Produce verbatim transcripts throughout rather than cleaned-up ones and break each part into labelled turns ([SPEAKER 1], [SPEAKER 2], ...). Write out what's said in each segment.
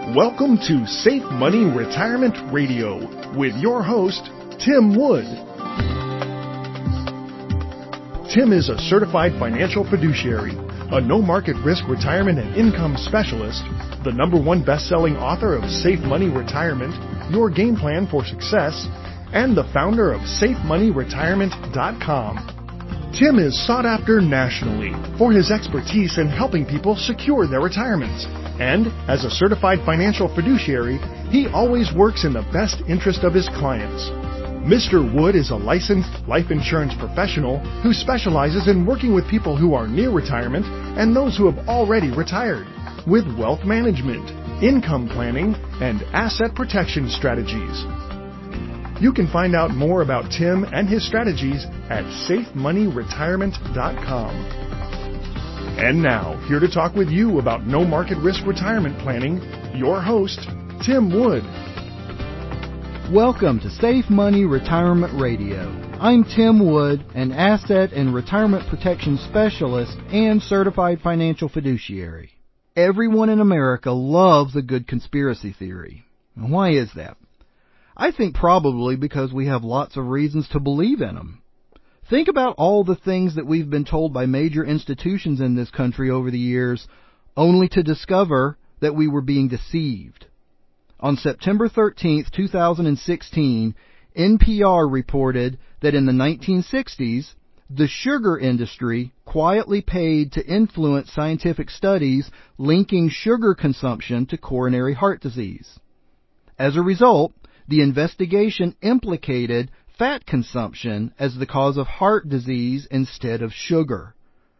[SPEAKER 1] Welcome to Safe Money Retirement Radio with your host, Tim Wood. Tim is a certified financial fiduciary, a no-market risk retirement and income specialist, the number one best-selling author of Safe Money Retirement, Your Game Plan for Success, and the founder of Safe Money Retirement dot com. Tim is sought after nationally for his expertise in helping people secure their retirements. And as a certified financial fiduciary, he always works in the best interest of his clients. Mister Wood is a licensed life insurance professional who specializes in working with people who are near retirement and those who have already retired with wealth management, income planning, and asset protection strategies. You can find out more about Tim and his strategies at Safe Money Retirement dot com. And now, here to talk with you about no market risk retirement planning, your host, Tim Wood.
[SPEAKER 2] Welcome to Safe Money Retirement Radio. I'm Tim Wood, an asset and retirement protection specialist and certified financial fiduciary. Everyone in America loves a good conspiracy theory. And why is that? I think probably because we have lots of reasons to believe in them. Think about all the things that we've been told by major institutions in this country over the years, only to discover that we were being deceived. On September thirteenth, two thousand sixteen, N P R reported that in the nineteen sixties, the sugar industry quietly paid to influence scientific studies linking sugar consumption to coronary heart disease. As a result, the investigation implicated fat consumption as the cause of heart disease instead of sugar.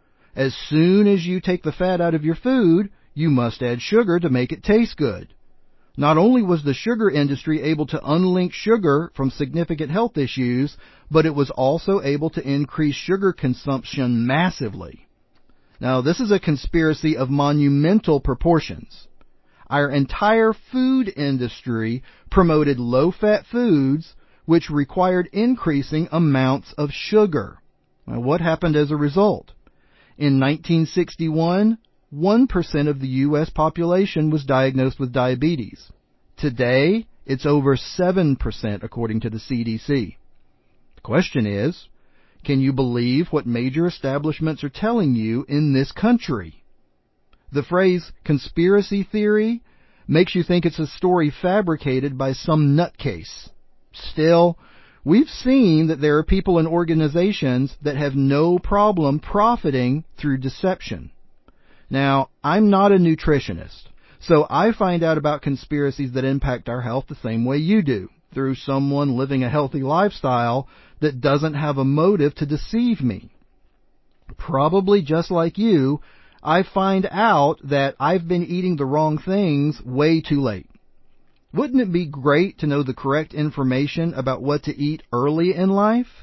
[SPEAKER 2] As soon as you take the fat out of your food, you must add sugar to make it taste good. Not only was the sugar industry able to unlink sugar from significant health issues, but it was also able to increase sugar consumption massively. Now, this is a conspiracy of monumental proportions. Our entire food industry promoted low-fat foods, which required increasing amounts of sugar. Now, what happened as a result? In nineteen sixty-one, one percent of the U S population was diagnosed with diabetes. Today, it's over seven percent according to the C D C. The question is, can you believe what major establishments are telling you in this country? The phrase conspiracy theory makes you think it's a story fabricated by some nutcase. Still, we've seen that there are people and organizations that have no problem profiting through deception. Now, I'm not a nutritionist, so I find out about conspiracies that impact our health the same way you do, through someone living a healthy lifestyle that doesn't have a motive to deceive me. Probably just like you, I find out that I've been eating the wrong things way too late. Wouldn't it be great to know the correct information about what to eat early in life?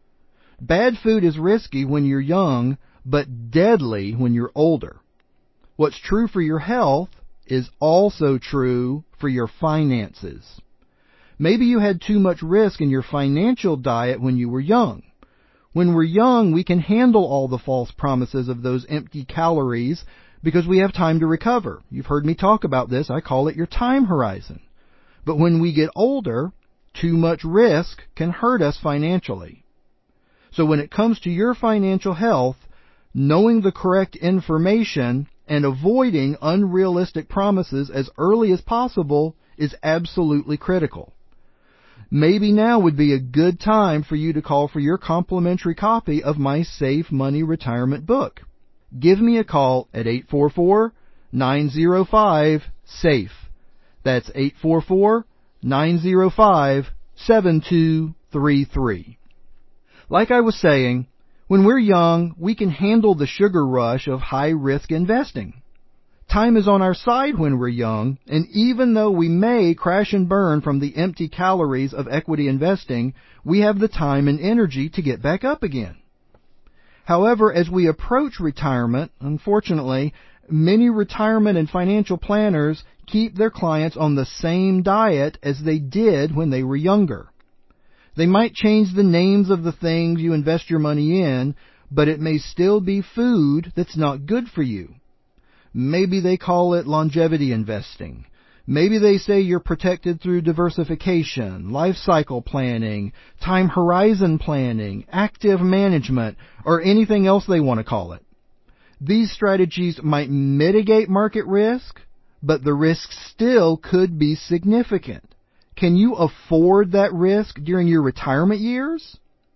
[SPEAKER 2] Bad food is risky when you're young, but deadly when you're older. What's true for your health is also true for your finances. Maybe you had too much risk in your financial diet when you were young. When we're young, we can handle all the false promises of those empty calories because we have time to recover. You've heard me talk about this. I call it your time horizon. But when we get older, too much risk can hurt us financially. So when it comes to your financial health, knowing the correct information and avoiding unrealistic promises as early as possible is absolutely critical. Maybe now would be a good time for you to call for your complimentary copy of my Safe Money Retirement book. Give me a call at eight four four, nine zero five, SAFE. That's eight four four, nine zero five, seven two three three. Like I was saying, when we're young, we can handle the sugar rush of high-risk investing. Time is on our side when we're young, and even though we may crash and burn from the empty calories of equity investing, we have the time and energy to get back up again. However, as we approach retirement, unfortunately, many retirement and financial planners keep their clients on the same diet as they did when they were younger. They might change the names of the things you invest your money in, but it may still be food that's not good for you. Maybe they call it longevity investing. Maybe they say you're protected through diversification, life cycle planning, time horizon planning, active management, or anything else they want to call it. These strategies might mitigate market risk, but the risk still could be significant. Can you afford that risk during your retirement years?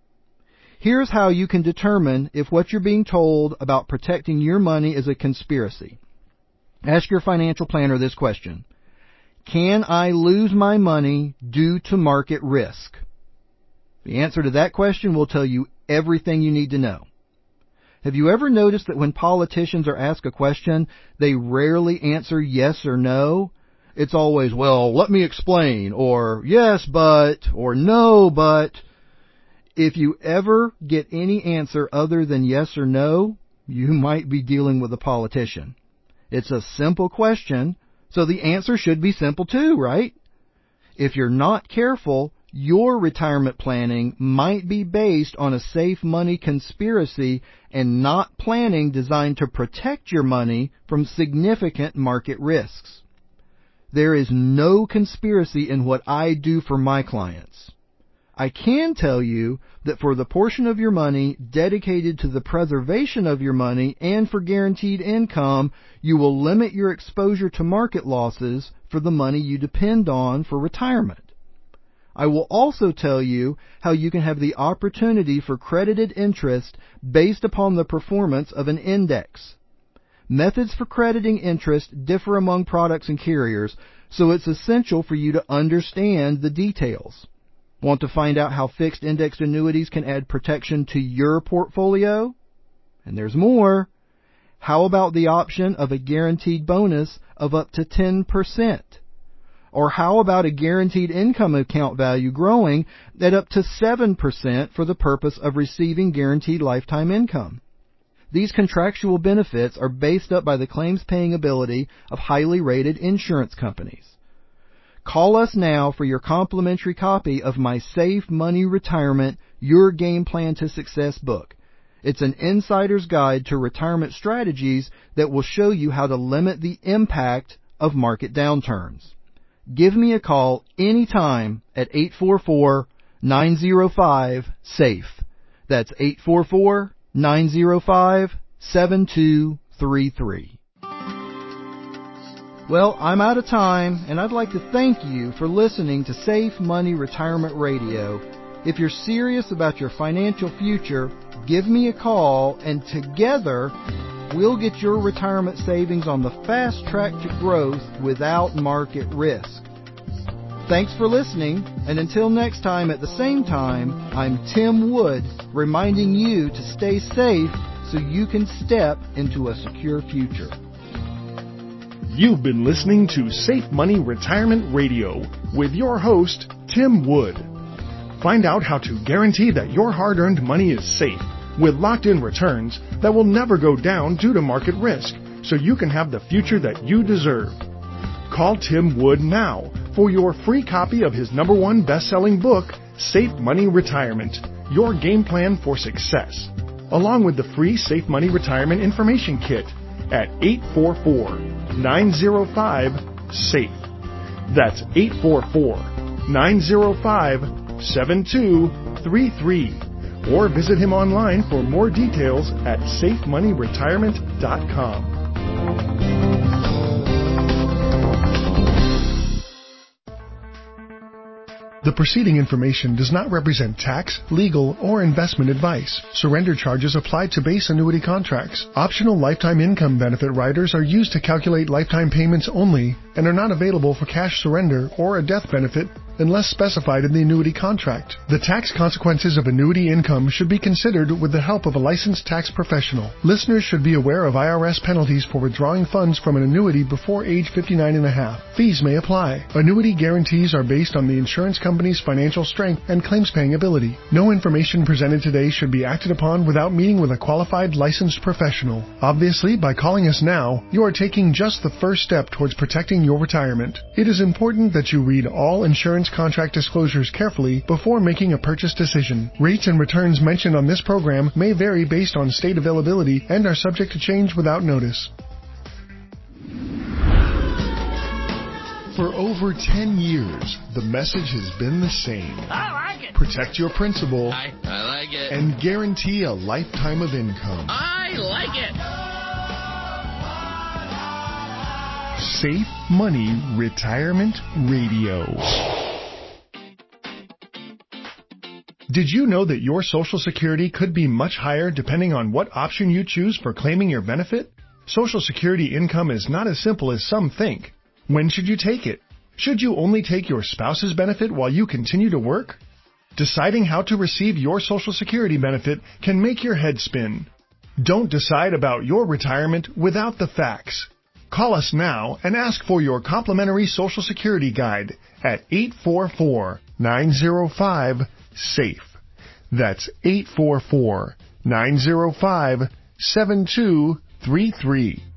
[SPEAKER 2] Here's how you can determine if what you're being told about protecting your money is a conspiracy. Ask your financial planner this question. Can I lose my money due to market risk? The answer to that question will tell you everything you need to know. Have you ever noticed that when politicians are asked a question, they rarely answer yes or no? It's always, well, let me explain, or yes, but, or no, but. If you ever get any answer other than yes or no, you might be dealing with a politician. It's a simple question, so the answer should be simple too, right? If you're not careful, your retirement planning might be based on a safe money conspiracy and not planning designed to protect your money from significant market risks. There is no conspiracy in what I do for my clients. I can tell you that for the portion of your money dedicated to the preservation of your money and for guaranteed income, you will limit your exposure to market losses for the money you depend on for retirement. I will also tell you how you can have the opportunity for credited interest based upon the performance of an index. Methods for crediting interest differ among products and carriers, so it's essential for you to understand the details. Want to find out how fixed indexed annuities can add protection to your portfolio? And there's more. How about the option of a guaranteed bonus of up to ten percent? Or how about a guaranteed income account value growing at up to seven percent for the purpose of receiving guaranteed lifetime income? These contractual benefits are based up by the claims paying ability of highly rated insurance companies. Call us now for your complimentary copy of my Safe Money Retirement, Your Game Plan to Success book. It's an insider's guide to retirement strategies that will show you how to limit the impact of market downturns. Give me a call anytime at eight four four, nine zero five, SAFE. That's eight four four, nine zero five, seven two three three. Well, I'm out of time, and I'd like to thank you for listening to Safe Money Retirement Radio. If you're serious about your financial future, give me a call, and together we'll get your retirement savings on the fast track to growth without market risk. Thanks for listening, and until next time at the same time, I'm Tim Wood, reminding you to stay safe so you can step into a secure future.
[SPEAKER 1] You've been listening to Safe Money Retirement Radio with your host, Tim Wood. Find out how to guarantee that your hard-earned money is safe with locked-in returns that will never go down due to market risk, so you can have the future that you deserve. Call Tim Wood now for your free copy of his number one best-selling book, Safe Money Retirement, Your Game Plan for Success, along with the free Safe Money Retirement Information Kit at eight four four, nine zero five, SAFE. That's eight four four, nine zero five, seven two three three. Or visit him online for more details at safe money retirement dot com. The preceding information does not represent tax, legal, or investment advice. Surrender charges apply to base annuity contracts. Optional lifetime income benefit riders are used to calculate lifetime payments only and are not available for cash surrender or a death benefit unless specified in the annuity contract. The tax consequences of annuity income should be considered with the help of a licensed tax professional. Listeners should be aware of I R S penalties for withdrawing funds from an annuity before age fifty-nine and a half. Fees may apply. Annuity guarantees are based on the insurance company's financial strength and claims-paying ability. No information presented today should be acted upon without meeting with a qualified licensed professional. Obviously, by calling us now, you are taking just the first step towards protecting your retirement. It is important that you read all insurance contract disclosures carefully before making a purchase decision. Rates and returns mentioned on this program may vary based on state availability and are subject to change without notice. For over ten years, the message has been the same.
[SPEAKER 3] I like it.
[SPEAKER 1] Protect your principal.
[SPEAKER 3] I, I like it.
[SPEAKER 1] And guarantee a lifetime of income.
[SPEAKER 3] I like it.
[SPEAKER 1] Safe Money Retirement Radio. Did you know that your Social Security could be much higher depending on what option you choose for claiming your benefit? Social Security income is not as simple as some think. When should you take it? Should you only take your spouse's benefit while you continue to work? Deciding how to receive your Social Security benefit can make your head spin. Don't decide about your retirement without the facts. Call us now and ask for your complimentary Social Security guide at eight four four, nine zero five, SAFE. That's eight four four, nine zero five, seven two three three.